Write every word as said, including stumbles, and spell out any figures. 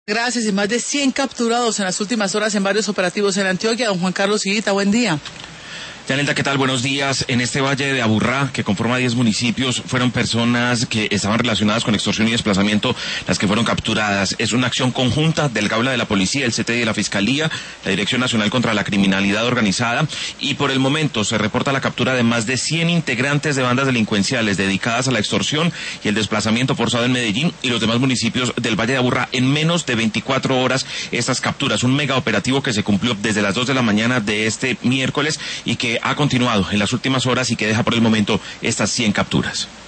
Gracias, y más de cien capturados en las últimas horas en varios operativos en Antioquia. Don Juan Carlos Higuita, buen día. Yanelda, ¿qué tal? Buenos días. En este valle de Aburrá, que conforma diez municipios, fueron personas que estaban relacionadas con extorsión y desplazamiento las que fueron capturadas. Es una acción conjunta del Gaula de la Policía, el C T I de la Fiscalía, la Dirección Nacional contra la Criminalidad Organizada, y por el momento se reporta la captura de más de cien integrantes de bandas delincuenciales dedicadas a la extorsión y el desplazamiento forzado en Medellín y los demás municipios del Valle de Aburrá. En menos de veinticuatro horas estas capturas, un mega operativo que se cumplió desde las dos de la mañana de este miércoles y que ha continuado en las últimas horas y que deja por el momento estas cien capturas.